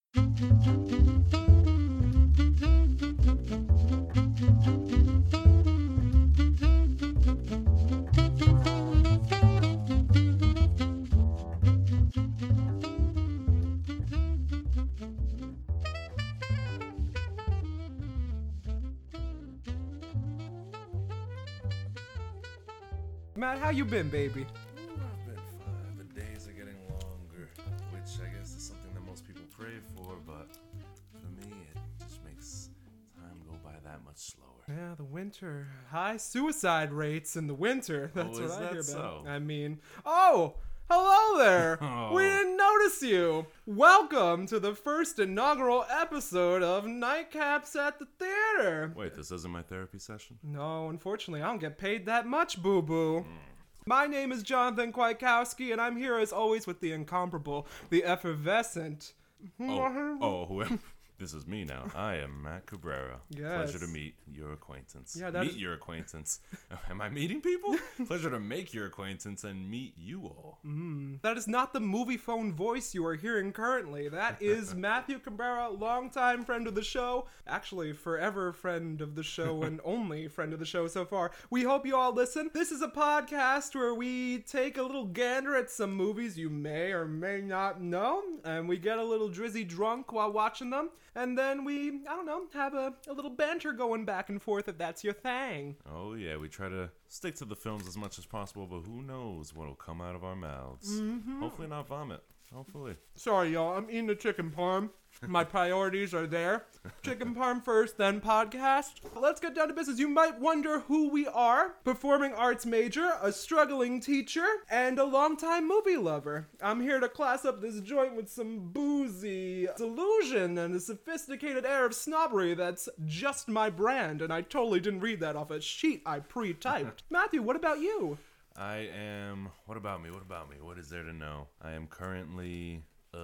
Matt, how you been, baby? I've been fine. The days are getting longer, which I guess is something that most people pray for, but for me, it just makes time go by that much slower. Yeah, the winter. High suicide rates in the winter. That's what is I that hear about. so? I mean, oh, hello there. Oh. We didn't notice you. Welcome to the first inaugural episode of Nightcaps at the Theater. Wait, this isn't my therapy session? No, unfortunately, I don't get paid that much, boo-boo. My name is Jonathan Kwiatkowski, and I'm here as always with the incomparable, the effervescent. This is me now. I am Matt Cabrera. Yes. Pleasure to meet your acquaintance. Yeah, meet your acquaintance. Am I meeting people? Pleasure to make your acquaintance and meet you all. That is not the movie phone voice you are hearing currently. That is Matthew Cabrera, longtime friend of the show. Actually, forever friend of the show and only friend of the show so far. We hope you all listen. This is a podcast where we take a little gander at some movies you may or may not know, and we get a little drizzy drunk while watching them. And then we, I don't know, have a little banter going back and forth if that's your thing. Oh yeah, we try to stick to the films as much as possible, but who knows what'll come out of our mouths. Hopefully not vomit. Hopefully. Sorry, y'all. I'm eating a chicken parm. My priorities are there. Chicken parm first, then podcast. Let's get down to business. You might wonder who we are. Performing arts major, a struggling teacher, and a longtime movie lover. I'm here to class up this joint with some boozy delusion and a sophisticated air of snobbery that's just my brand, and I totally didn't read that off a sheet I pre-typed. Matthew, what about you? I am... What about me? What is there to know? I am currently...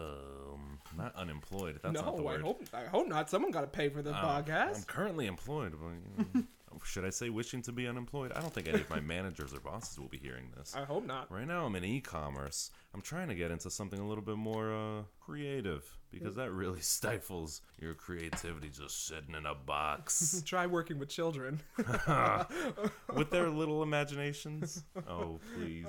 not unemployed. That's not the word. I hope not. Someone got to pay for this podcast. I'm currently employed, but should I say wishing to be unemployed? I don't think any of my managers or bosses will be hearing this. I hope not. Right now I'm in e-commerce. I'm trying to get into something a little bit more creative, because that really stifles your creativity just sitting in a box. Try working with children. With their little imaginations. Oh, please.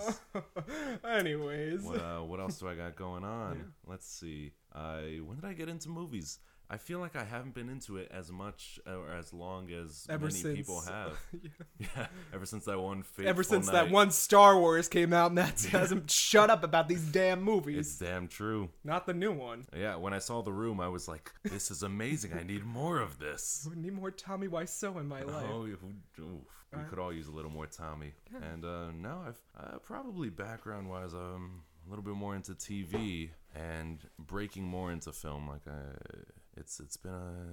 Anyways. What else do I got going on? Yeah. Let's see. When did I get into movies? I feel like I haven't been into it as much or as long as many people have. Yeah, ever since that one fateful Ever since night. that one Star Wars came out, and that hasn't shut up about these damn movies. It's damn true. Not the new one. Yeah, when I saw The Room, I was like, this is amazing. I need more of this. I need more Tommy Wiseau in my life. Oh, we could all use a little more Tommy. Yeah. And now I've probably background-wise, a little bit more into TV and breaking more into film. Like it's been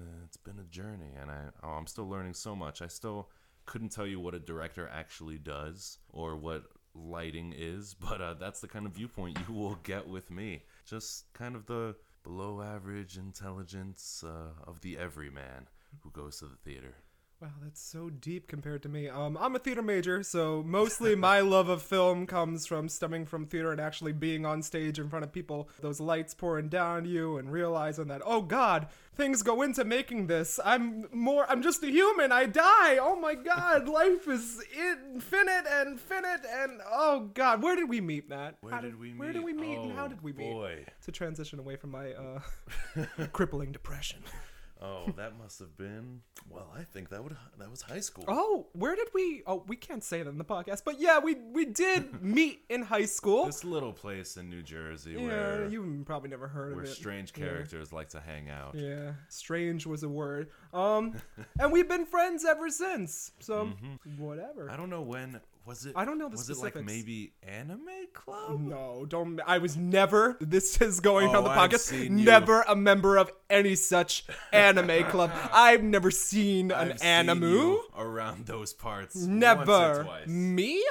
a journey, and I'm still learning so much. I still couldn't tell you what a director actually does or what lighting is, but that's the kind of viewpoint you will get with me. Just kind of the below average intelligence of the everyman who goes to the theater. Wow, that's so deep compared to me. I'm a theater major, so mostly my love of film comes from stemming from theater and actually being on stage in front of people. Those lights pouring down on you and realizing that, oh God, things go into making this. I'm just a human. I die. Oh my God, life is infinite and finite and oh God, where did we meet, Matt? Where did we meet and how did we meet? Boy. To transition away from my crippling depression. Oh, that must have been, well, I think that was high school. Oh, where did we, we can't say that in the podcast, but yeah, we did meet in high school. This little place in New Jersey where you probably never heard of it. Where strange characters like to hang out. Yeah, strange was a word. And we've been friends ever since, so whatever. I don't know when, was it? I don't know the specifics. Was it like maybe Anime Club? No, I was never, this is going on the podcast, never a member of any such anime club. I've never seen an anime around those parts. Never. Once or twice. Me?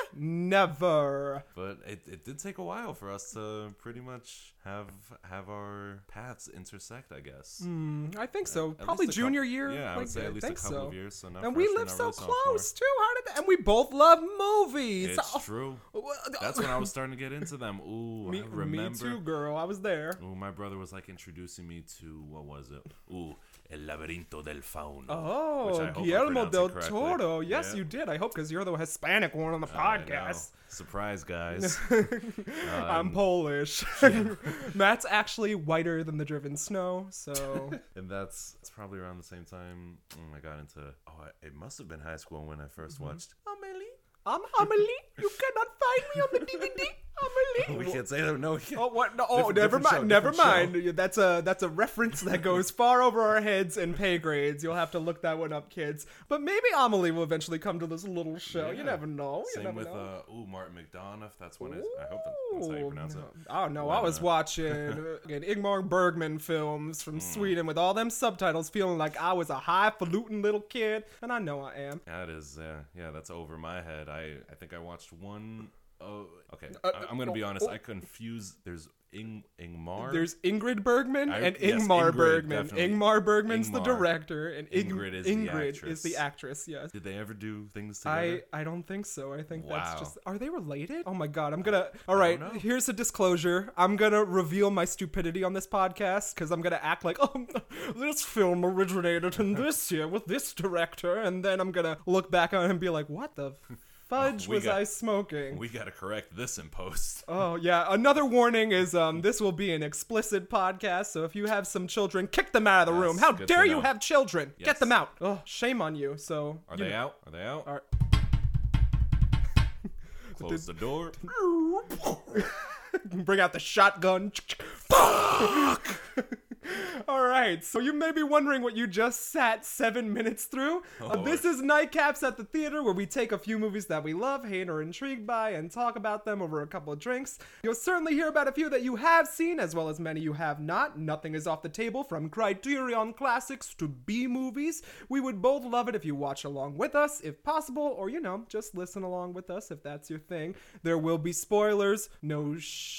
Never. But it did take a while for us to pretty much have our paths intersect, I guess. I think so. Probably junior year. Yeah, I would say at least a couple of years. So and we live so close too. How did that? And we both love movies. movies. It's true. That's when I was starting to get into them. Ooh, I remember. Me too, girl. I was there. Ooh, my brother was like introducing me to, what was it? Ooh, El Laberinto del Fauno. Oh, Guillermo del Toro. Yes, you did. I hope, because you're the Hispanic one on the podcast. Surprise, guys. I'm Polish. Matt's actually whiter than the driven snow, so... And that's probably around the same time I got into... it must have been high school when I first watched... Amelie? I'm Amelie. You cannot find me on the DVD. Amelie. We can't say that. No, we can't. Oh, what? No, oh, never mind. Never mind. That's a reference that goes far over our heads and pay grades. You'll have to look that one up, kids. But maybe Amelie will eventually come to this little show. Yeah. You never know. Same with Martin McDonough. That's when I hope that's how you pronounce it. Oh no, I was watching Ingmar Bergman films from Sweden with all them subtitles, feeling like I was a highfalutin little kid, and I know I am. That is, that's over my head. I think I watched one. Oh, okay. I'm gonna be honest. I confuse. There's Ingmar. There's Ingrid Bergman and yes, Ingmar Ingrid, Bergman. definitely. Ingmar Bergman's the director, and Ingrid is the actress. Yes. Did they ever do things together? I don't think so. I think Wow. that's just. Are they related? Oh my god! All right. Here's a disclosure. I'm gonna reveal my stupidity on this podcast because I'm gonna act like, oh, this film originated in this year with this director, and then I'm gonna look back on it and be like, what the fudge was I smoking? We gotta correct this in post. Oh yeah, another warning is this will be an explicit podcast, so if you have some children, kick them out of the room. How dare you have children? Yes. Get them out. Oh, shame on you. So Are they out? Are they out? Close the door. Bring out the shotgun. Fuck! All right, so you may be wondering what you just sat 7 minutes through. This is Nightcaps at the Theater, where we take a few movies that we love, hate, or intrigued by, and talk about them over a couple of drinks. You'll certainly hear about a few that you have seen, as well as many you have not. Nothing is off the table, from Criterion Classics to B-movies. We would both love it if you watch along with us, if possible, or, just listen along with us if that's your thing. There will be spoilers, no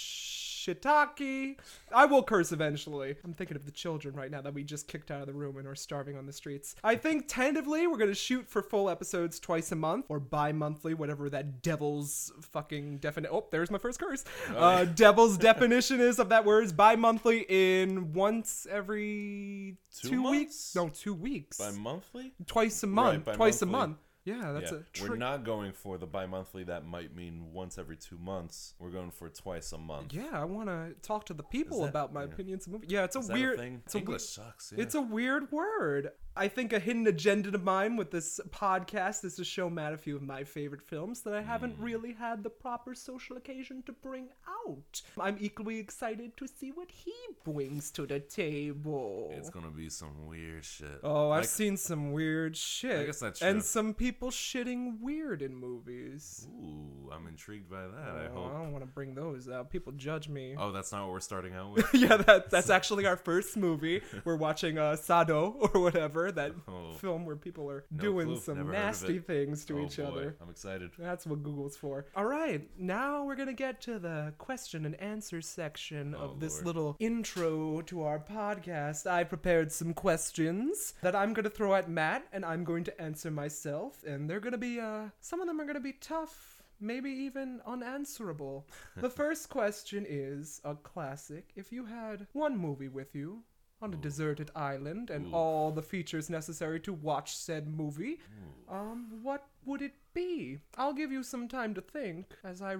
shiitake. I will curse eventually. I'm thinking of the children right now that we just kicked out of the room and are starving on the streets. I think tentatively we're going to shoot for full episodes twice a month or bi-monthly, whatever that devil's fucking definition. Oh, there's my first curse. Devil's definition is of that word is bi-monthly in once every 2 weeks. No, 2 weeks. Bi-monthly? Twice a month. Right, twice a month. Yeah, that's a trick. We're not going for the bi-monthly. That might mean once every 2 months. We're going for twice a month. Yeah, I want to talk to the people about my opinions of movies. Yeah, it's a Is that weird a thing? It's English sucks. Yeah. It's a weird word. I think a hidden agenda of mine with this podcast is to show Matt a few of my favorite films that I haven't really had the proper social occasion to bring out. I'm equally excited to see what he brings to the table. It's gonna be some weird shit. Oh, I've seen some weird shit. I guess that's true. And some people shitting weird in movies. Ooh, I'm intrigued by that. I hope. I don't want to bring those out. People judge me. Oh, that's not what we're starting out with? Yeah, that's actually our first movie. We're watching Sado or whatever, that film where people are doing some nasty things to each other. I'm excited. That's what Google's for. All right, now we're going to get to the question and answer section of this little intro to our podcast. I prepared some questions that I'm going to throw at Matt, and I'm going to answer myself, and they're going to be, some of them are going to be tough, maybe even unanswerable. The first question is a classic. If you had one movie with you on a deserted island and all the features necessary to watch said movie, what would it be? I'll give you some time to think as I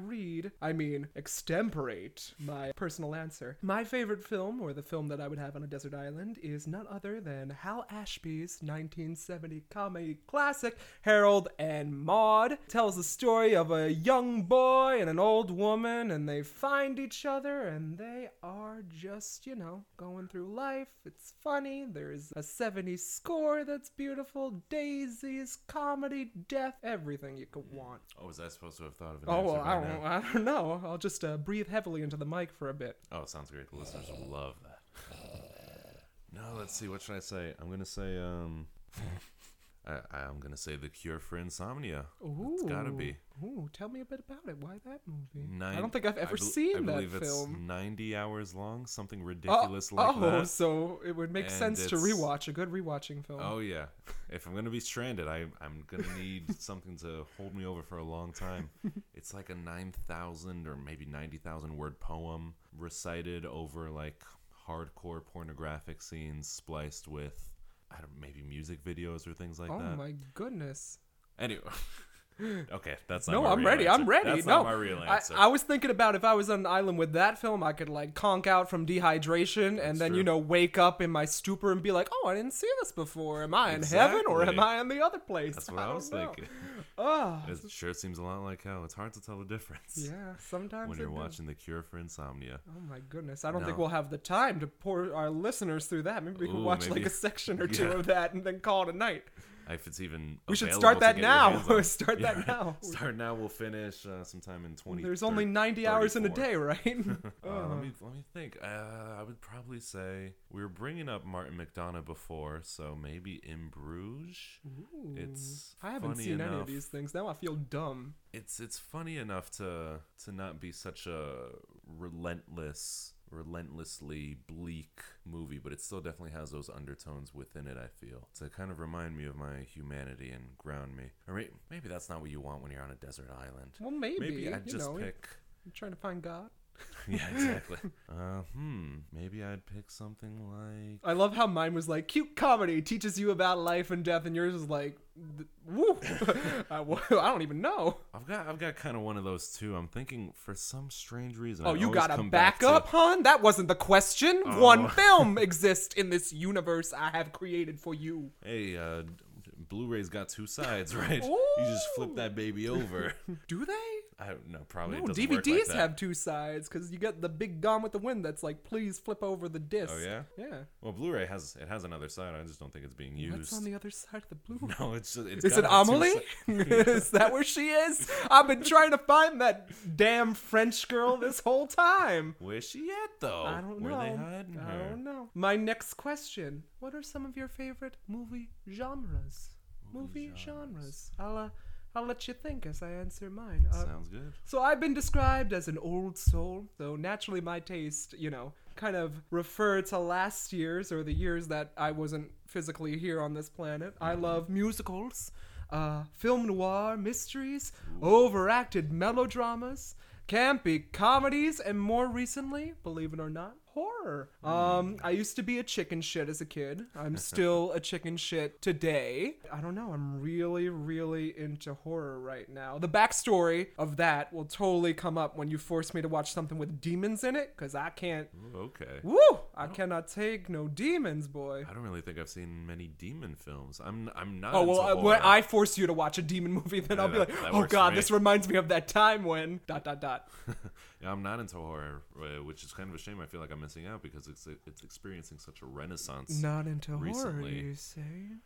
extemporate my personal answer. My favorite film, or the film that I would have on a desert island, is none other than Hal Ashby's 1970 comedy classic, Harold and Maude. It tells the story of a young boy and an old woman, and they find each other, and they are just, going through life. It's funny. There's a 70s score that's beautiful, daisies, comedy, death, everything you could want. Oh, was I supposed to have thought of an answer? Oh, well, I don't know. I'll just breathe heavily into the mic for a bit. Oh, sounds great. The listeners will love that. No, let's see. What should I say? I'm going to say, I'm gonna say The Cure for Insomnia. Ooh. It's gotta be. Ooh, tell me a bit about it. Why that movie? Nine, I don't think I've ever seen that believe film. It's 90 hours long, something ridiculous like oh, that. so it would make And sense to it's- rewatch, a good rewatching film. Oh yeah, if I'm gonna be stranded, I'm gonna need something to hold me over for a long time. It's like a 9,000 or maybe 90,000 word poem recited over like hardcore pornographic scenes spliced with maybe music videos or things like Oh that. my goodness. Anyway. Okay, that's not No, my I'm real ready. answer. I'm ready. That's no, not my real answer. I was thinking about if I was on an island with that film, I could like conk out from dehydration and then, true. wake up in my stupor and be like, oh, I didn't see this before. Am I in heaven or am Exactly. I in the other place? That's what I was don't know. thinking. Ah, It sure seems a lot like hell. It's hard to tell the difference yeah, sometimes when it you're does. watching The Cure for Insomnia. Oh my goodness. I don't think No. we'll have the time to pour our listeners through that. Maybe we can Ooh, watch like maybe. a section or two Yeah. of that and then call it a night. If it's even We should available start to that get your now. hands on. Start that Yeah. now. Start now. We'll finish sometime in 20. There's only 90 hours in a day, right? Let me think. I would probably say we were bringing up Martin McDonagh before, so maybe In Bruges. Ooh. It's I haven't funny seen any of enough- these things. Now I feel dumb. It's funny enough to not be such a relentlessly bleak movie, but it still definitely has those undertones within it, I feel, to kind of remind me of my humanity and ground me. Or maybe that's not what you want when you're on a desert island. Well, maybe. Maybe I'd just you're pick... trying to find God. Yeah, exactly. Maybe I'd pick something like... I love how mine was like, cute comedy teaches you about life and death, and yours is like, woo. I don't even know. I've got kind of one of those too. I'm thinking for some strange reason. Oh, I you always got a come back to- backup, hon? That wasn't the question. Oh. One film exists in this universe I have created for you. Hey, Blu-ray's got two sides, right? You just flip that baby over. Do they? I don't know. Probably No, it doesn't DVDs work like that. have two sides because you get the big Gone with the Wind that's like, please flip over the disc. Oh yeah. Yeah. Well, Blu-ray has another side. I just don't think it's being used. What's on the other side of the Blu-ray? No, it's just, it's Is it gotta have two Amelie? Is that where she is? I've been trying to find that damn French girl this whole time. Where's she at though? I don't know. Where they hiding I her? don't know. My next question: what are some of your favorite movie genres? Movie genres. I'll let you think as I answer mine. Sounds good. So I've been described as an old soul, though naturally my taste, kind of refer to last year's or the years that I wasn't physically here on this planet. I love musicals, film noir, mysteries, overacted melodramas, campy comedies, and more recently, believe it or not, horror. I used to be a chicken shit as a kid. I'm still a chicken shit today. I don't know. I'm really, really into horror right now. The backstory of that will totally come up when you force me to watch something with demons in it, because I can't. Ooh, okay. Woo! I cannot take no demons, boy. I don't really think I've seen many demon films. I'm not. Oh, into well, horror. when I force you to watch a demon movie, then I'll be like, that oh works god, for me." this reminds me of that time when... ... Yeah, I'm not into horror, which is kind of a shame. I feel like I'm missing out because it's experiencing such a renaissance. Not into horror, recently. you say?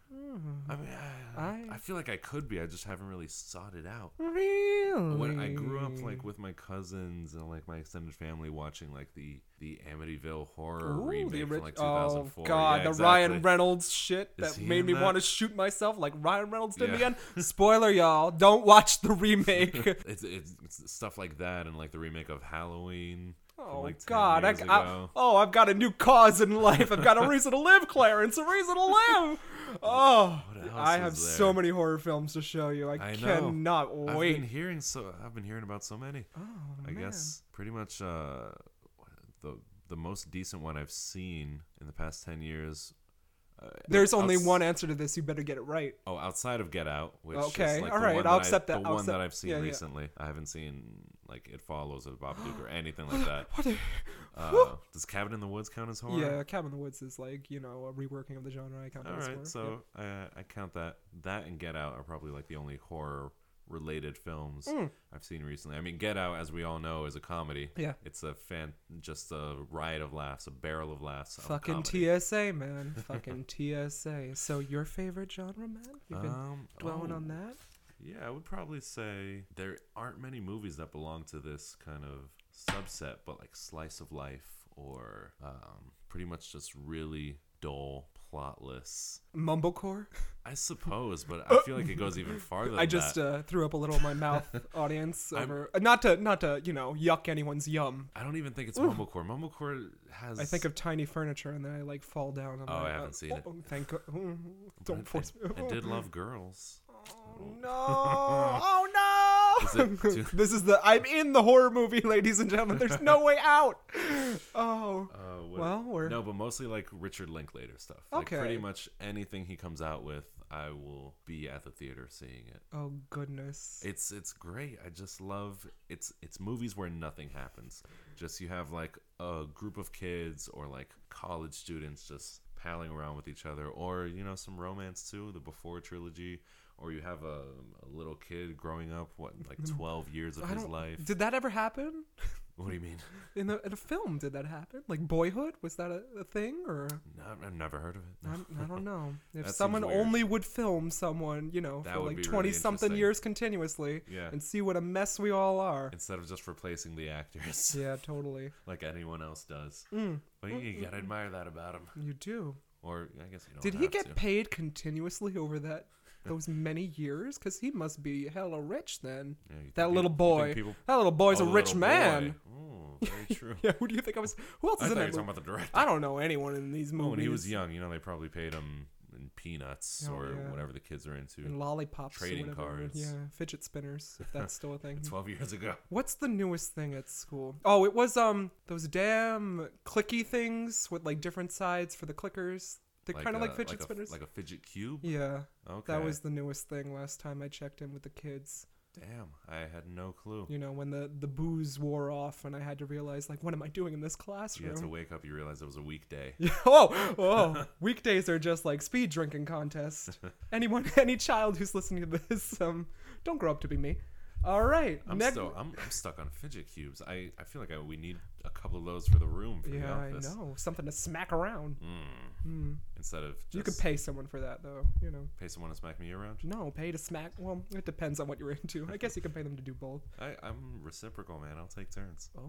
I mean, I feel like I could be. I just haven't really sought it out. Really? When I grew up like with my cousins and like my extended family watching like the Amityville horror remake from like 2004. Oh god, Yeah, the exactly. Ryan Reynolds shit Is that he made in me that? want to shoot myself like Ryan Reynolds did Yeah. again. Spoiler, y'all, don't watch the remake. It's stuff like that and like the remake of Halloween. from, Oh like 10 god, years ago. I've got a new cause in life. I've got a reason to live, Clarence, a reason to live. Oh, What else I is have there? so many horror films to show you. I I know. cannot I've wait. been hearing about so many. Oh, I man. guess pretty much the most decent one I've seen in the past 10 years. There's only outs- one answer to this. You better get it right. Oh, outside of Get Out, which Okay, is like all the right, one I'll that accept that. The I'll one that accept- I've seen yeah, yeah. recently. I haven't seen like It Follows or Babadook or anything like that. What the- Does Cabin in the Woods count as horror? Yeah, Cabin in the Woods is like, a reworking of the genre. I count that All as right, horror. so I count that. That and Get Out are probably like the only horror-related films I've seen recently. I mean, Get Out, as we all know, is a comedy. Yeah. It's just a riot of laughs, a barrel of laughs. Of Fucking comedy. TSA, man. Fucking TSA. So your favorite genre, man? You've been dwelling on that? Yeah, I would probably say there aren't many movies that belong to this kind of subset, but like slice of life or pretty much just really dull plotless. Mumblecore? I suppose, but I feel like it goes even farther than I just threw up a little in my mouth, audience. Over, not to yuck anyone's yum. I don't even think it's Mumblecore. Mumblecore has... I think of Tiny Furniture and then I like fall down. I haven't seen it. Thank God. Don't force me. I did love Girls. No! Oh no! This is I'm in the horror movie, ladies and gentlemen. There's no way out. Oh. No, but mostly like Richard Linklater stuff. Like Okay. pretty much anything he comes out with, I will be at the theater seeing it. Oh goodness. It's great. I just love it's movies where nothing happens. Just you have like a group of kids or like college students just palling around with each other, or some romance too, the Before trilogy. Or you have a little kid growing up, 12 years of his life. Did that ever happen? What do you mean? In a film, did that happen? Like Boyhood? Was that a thing? Or No, I've never heard of it. I don't know. If That someone seems weird. only would film someone, That for would like be 20-something really years continuously Yeah. and see what a mess we all are. Instead of just replacing the actors Yeah, totally. like anyone else does. But you gotta admire that about him. You do. Or I guess you don't Did he have get to. paid continuously over those many years? Because he must be hella rich then. Yeah, you think That peop- little you boy. think people- That little boy's a Oh, rich little man. boy. Oh, very true. Yeah, who do you think I was? Who else I is thought in you that were movie? talking about the director. I don't know anyone in these movies. Well, when he was young, they probably paid him in peanuts Oh, or yeah. whatever the kids are into. And lollipops, or Trading whatever. cards. Yeah, fidget spinners, if that's still a thing. 12 years ago. What's the newest thing at school? Oh, it was those damn clicky things with like different sides for the clickers. They're kind of like fidget spinners. Like a fidget cube? Yeah. Okay. That was the newest thing last time I checked in with the kids. Damn, I had no clue. When the booze wore off and I had to realize, like, what am I doing in this classroom? You had to wake up, you realized it was a weekday. Weekdays are just like speed drinking contests. Any child who's listening to this, don't grow up to be me. All right. I'm stuck on fidget cubes. I feel like we need a couple of those for the room for the Yeah, I office. know. Something to smack around. Instead of just You could pay someone for that, though. pay someone to smack me around. No, pay to smack. Well, it depends on what you're into. I guess you can pay them to do both. I'm reciprocal, man. I'll take turns. Oh,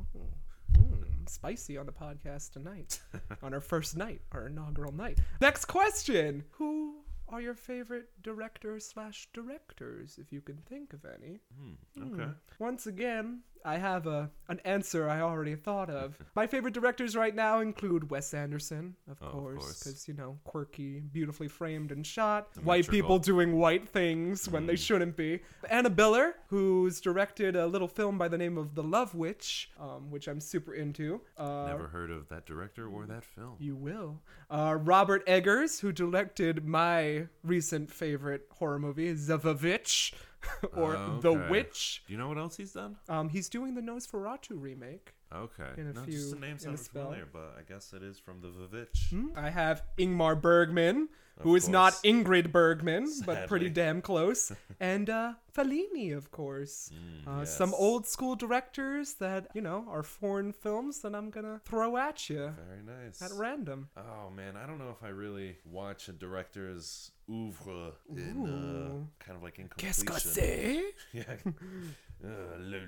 spicy on the podcast tonight. On our first night, our inaugural night. Next question. Who are your favorite directors, if you can think of any? Okay. Once again, I have an answer I already thought of. My favorite directors right now include Wes Anderson, of course, because, quirky, beautifully framed and shot. White people doing white things when they shouldn't be. Anna Biller, who's directed a little film by the name of The Love Witch, which I'm super into. Never heard of that director or that film. You will. Robert Eggers, who directed my recent favorite horror movie, Zavavitch, or The Witch. Do you know what else he's done? He's doing the Nosferatu remake. Okay. In a no, few- just the name in a sounds spell. familiar, but I guess it is from the Vavitch. I have Ingmar Bergman, who is not course. Ingrid Bergman, but pretty Sadly. damn close. And Fellini, of course. Some yes. old school directors that, are foreign films that I'm going to throw at you Very nice. at random. Oh man, I don't know if I really watch a director's oeuvre in kind of like in Qu'est-ce que completion. c'est? Yeah. Le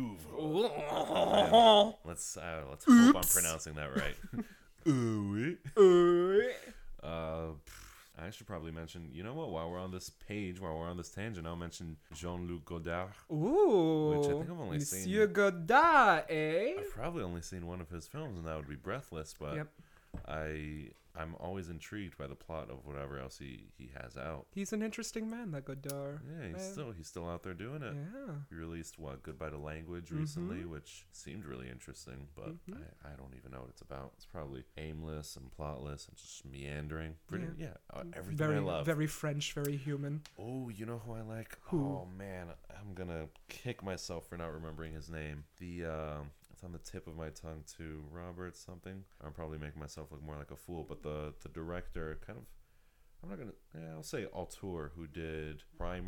Louvre. Let's hope I'm pronouncing that right. Oui. I should probably mention, you know what, while we're on this tangent, I'll mention Jean-Luc Godard. Ooh. Which I think I've only seen- Monsieur Godard, eh? I've probably only seen one of his films, and that would be Breathless, but Yep. I'm always intrigued by the plot of whatever else he has out. He's an interesting man, that Godard. Yeah, he's still out there doing it. Yeah. He released Goodbye to Language recently, which seemed really interesting, but I don't even know what it's about. It's probably aimless and plotless and just meandering. Everything Very, I love. very French, very human. Oh, you know who I like? Who? Oh man, I'm gonna kick myself for not remembering his name. It's on the tip of my tongue too. Robert something. I'm probably making myself look more like a fool, but the director kind of, I'll say auteur, who did Primer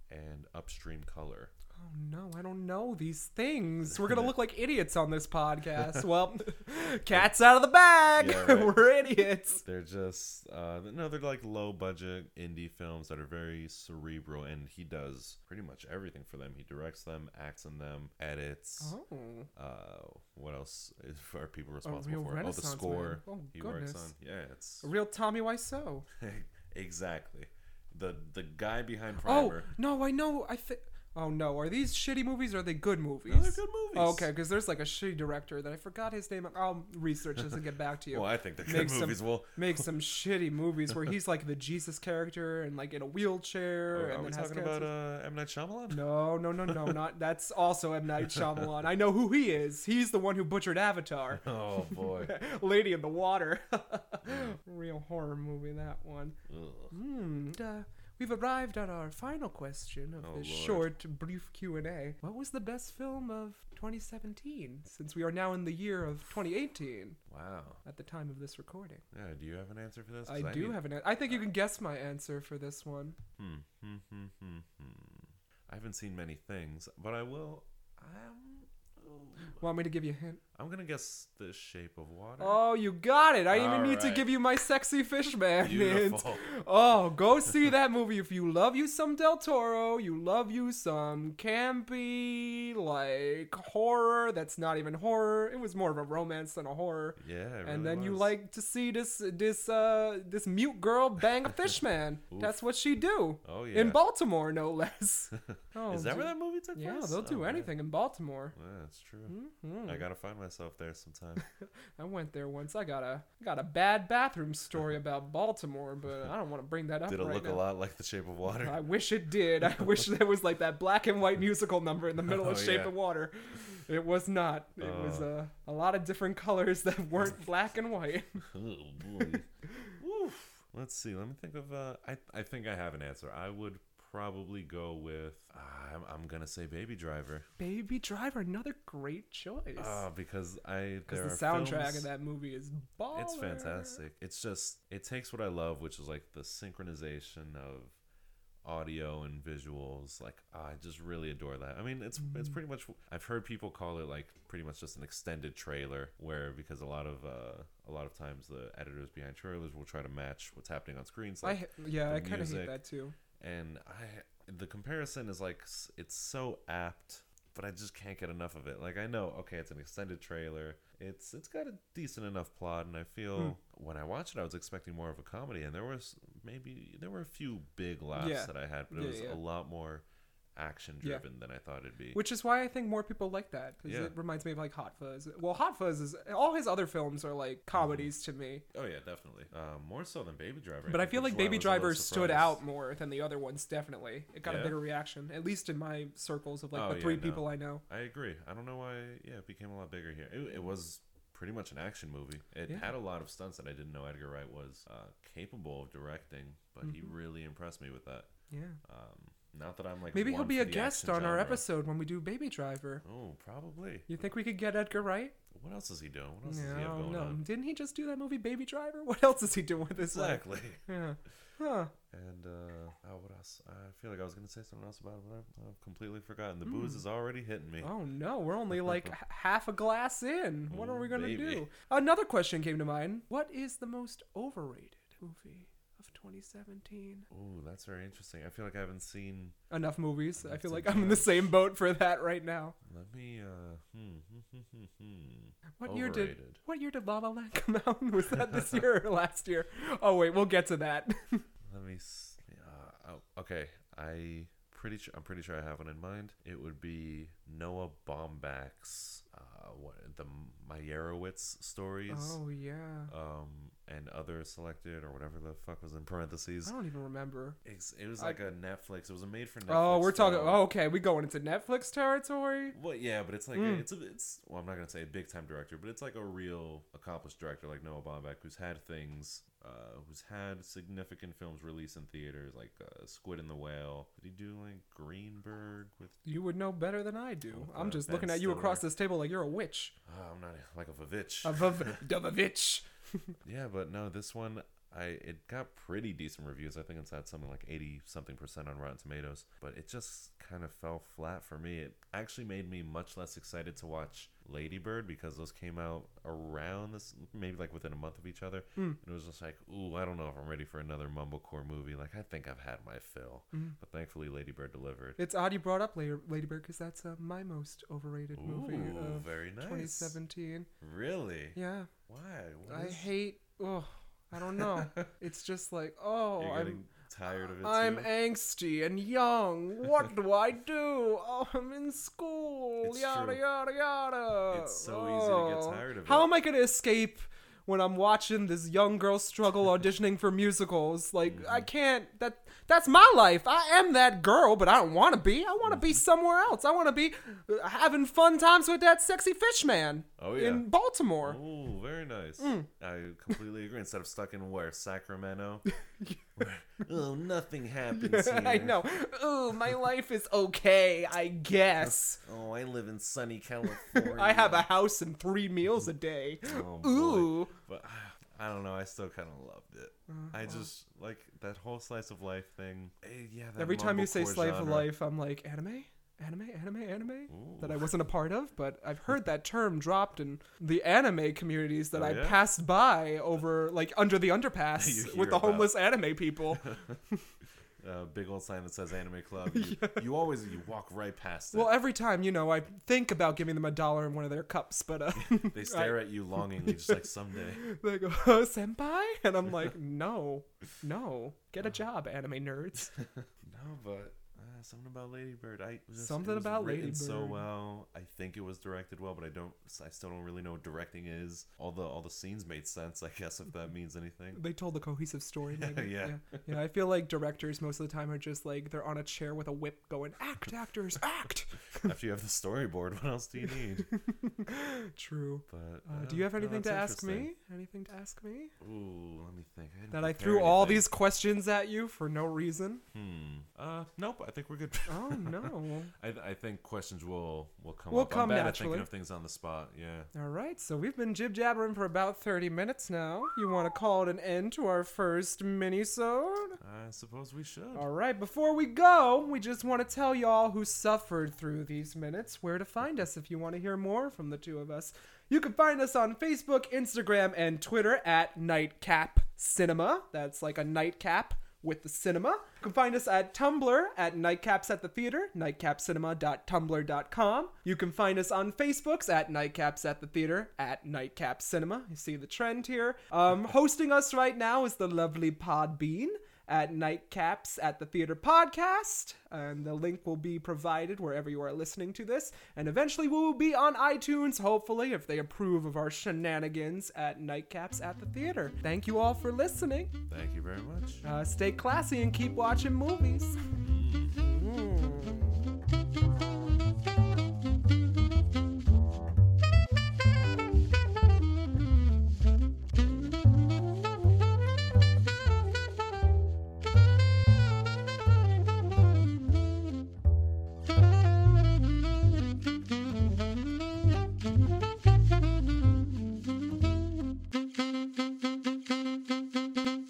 and Upstream Color. Oh no, I don't know these things. We're gonna look like idiots on this podcast. Well, cat's out of the bag. Yeah, right. We're idiots. They're just no, they're like low budget indie films that are very cerebral, and he does pretty much everything for them. He directs them, acts in them, edits. What else are people responsible for? Renaissance the score. man. Oh, he goodness. works on. Yeah, it's A real Tommy Wiseau. exactly the guy behind Primer. Oh no, I know. Oh no, are these shitty movies or are they good movies? No, they're good movies. Oh, okay, because there's like a shitty director that I forgot his name. I'll research this and get back to you. Well, I think they're good movies. Make some shitty movies where he's like the Jesus character and like in a wheelchair. Are and we then has talking about cancer. M. Night Shyamalan? No, not that's also M. Night Shyamalan. I know who he is. He's the one who butchered Avatar. Oh boy. Lady in the Water. Real horror movie, that one. We've arrived at our final question of this short, brief Q&A. What was the best film of 2017? Since we are now in the year of 2018. Wow. At the time of this recording. Yeah, do you have an answer for this? I do have an answer. I think you can guess my answer for this one. I haven't seen many things, but I will. Want me to give you a hint? I'm gonna guess The Shape of Water. Oh, you got it. I didn't even All need to right. give you my sexy fish man hint. Beautiful. Oh, go see that movie if you love you some Del Toro, you love you some campy, like, horror that's not even horror. It was more of a romance than a horror. Yeah, it really And then you was. like to see this mute girl bang a fish man. That's what she do. Oh, yeah. In Baltimore, no less. Oh, Is that dude. where that movie took place? Yeah, they'll do Okay. anything in Baltimore. Yeah, that's true. Mm-hmm. I gotta find myself there sometime. I went there once. I got a bad bathroom story about Baltimore, but I don't want to bring that up Did it right look now. a lot like The Shape of Water? I wish it did. I wish there was like that black and white musical number in the middle of Oh, Shape yeah. of Water. It was not. It was a lot of different colors that weren't black and white. Oh boy. Woof. Let's see. Let me think of. I think I have an answer. I would probably go with. I'm gonna say Baby Driver. Baby Driver, another great choice. Because Because the soundtrack of that movie is baller. It's fantastic. It's just it takes what I love, which is like the synchronization of audio and visuals. Like I just really adore that. I mean, it's pretty much. I've heard people call it like pretty much just an extended trailer, where because a lot of times the editors behind trailers will try to match what's happening on screen. So, I kind of hate music. that too. And the comparison is like it's so apt, but I just can't get enough of it. Like I know, okay, it's an extended trailer. It's got a decent enough plot, and I feel when I watched it, I was expecting more of a comedy, and there were a few big laughs that I had, but it was a lot more action driven than I thought it'd be. Which is why I think more people like that, because it reminds me of like Hot Fuzz. Well, Hot Fuzz is all his other films are like comedies to me. Oh yeah, definitely. More so than Baby Driver. But I feel which like is why Baby was a little Driver stood surprised. out more than the other ones. Definitely, it got a Yeah? bigger reaction, at least in my circles of like Oh, the three yeah, people no. I know. I agree. I don't know why. Yeah, it became a lot bigger here. It was pretty much an action movie. It had a lot of stunts that I didn't know Edgar Wright was capable of directing, but he really impressed me with that. Yeah. Not that I'm like Maybe one he'll be for a the guest action on our genre. episode when we do Baby Driver. Oh, probably. You think we could get Edgar Wright? What else is he doing? What else does he have going No. on? Didn't he just do that movie Baby Driver? What else is he doing with his life? Exactly. Yeah. Huh. And what else? I feel like I was gonna say something else about it, but I've completely forgotten. The booze is already hitting me. Oh no, we're only like half a glass in. What are we gonna baby. do? Another question came to mind. What is the most overrated movie of 2017? Ooh, that's very interesting. I feel like I haven't seen. Enough movies. I That's feel a like I'm in the same boat for that right now. Let me. What year Overrated. did La La Land come out? Was that this year or last year? Oh wait, we'll get to that. Let me. Okay, I'm pretty sure I have one in mind. It would be Noah Baumbach's the Meyerowitz stories. Oh yeah. And other selected or whatever the fuck was in parentheses. I don't even remember. It was like a Netflix. It was a made for Netflix. Oh, we're talking. film. Oh, okay, we going into Netflix territory. Well, yeah, but it's like it's. Well, I'm not gonna say a big time director, but it's like a real accomplished director like Noah Baumbach, who's had significant films released in theaters, like Squid and the Whale. Did he do like Greenberg with? You would know better than I do. With, I'm just Ben looking at you Stiller. across this table like you're a witch. I'm not like a Vavitch. Of a witch. Yeah, but no, this one. it got pretty decent reviews. I think it's had something like 80-something% on Rotten Tomatoes, but it just kind of fell flat for me. It actually made me much less excited to watch Lady Bird because those came out around this, maybe like within a month of each other. And it was just like, ooh, I don't know if I'm ready for another mumblecore movie. Like, I think I've had my fill. But thankfully, Lady Bird delivered. It's odd you brought up Lady Bird because that's my most overrated movie of very nice. 2017. Really? Yeah. Why? I hate. I don't know. It's just like, You're getting tired of it I'm too? angsty and young. What do I do? Oh, I'm in school. It's yada, true. yada, yada. It's so easy to get tired of it. How am I going to escape when I'm watching this young girl struggle auditioning for musicals? Like, I can't. That's my life. I am that girl, but I don't want to be. I want to be somewhere else. I want to be having fun times with that sexy fish man in Baltimore. Oh, very nice. I completely agree. Instead of stuck in where? Sacramento? Nothing happens here. I know. Oh, my life is okay, I guess. Oh, I live in sunny California. I have a house and 3 meals a day. Oh, boy. Ooh. But I don't know. I still kind of loved it. I just like that whole slice of life thing. That every time you say mumblecore slice of genre. life, I'm like, anime? Ooh. That I wasn't a part of, but I've heard that term dropped in the anime communities that I yeah? passed by over, like, under the You underpass hear with the about. homeless anime people. Big old sign that says Anime Club. You walk right past it. Well, every time, I think about giving them $1 in one of their cups, but They stare at you longingly, just like someday. they go, senpai? And I'm like, no, get a job, anime nerds. No, but something about Lady Bird. Something it was about written Lady so Bird. well. I think it was directed well, but I still don't really know what directing is. All the scenes made sense, I guess, if that means anything. They told a cohesive story. Maybe. Yeah. I feel like directors most of the time are just like they're on a chair with a whip going, act, actors, act. After you have the storyboard, what else do you need? True. But do you have anything to that's ask me? interesting. Anything to ask me? Ooh, let me think. I didn't That I prepare threw all anything. these questions at you for no reason? Nope. I think we're good. Oh no. I think questions will come Will up. come I'm bad naturally. at thinking of things on the spot. Yeah. All right, so we've been jib-jabbering for about 30 minutes now. You want to call it an end to our first mini-sode? I suppose we should. All right, before we go, we just want to tell y'all who suffered through these minutes where to find us if you want to hear more from the two of us. You can find us on Facebook, Instagram, and Twitter at Nightcap Cinema. That's like a nightcap with the cinema. You can find us at Tumblr at Nightcaps at the Theater, nightcapcinema.tumblr.com. You can find us on Facebooks at Nightcaps at the Theater, at Nightcap Cinema. You see the trend here. Hosting us right now is the lovely Podbean at Nightcaps at the Theater podcast, and the link will be provided wherever you are listening to this, and eventually we will be on iTunes, hopefully, if they approve of our shenanigans at Nightcaps at the Theater. Thank you all for listening. Thank you very much. Stay classy and keep watching movies.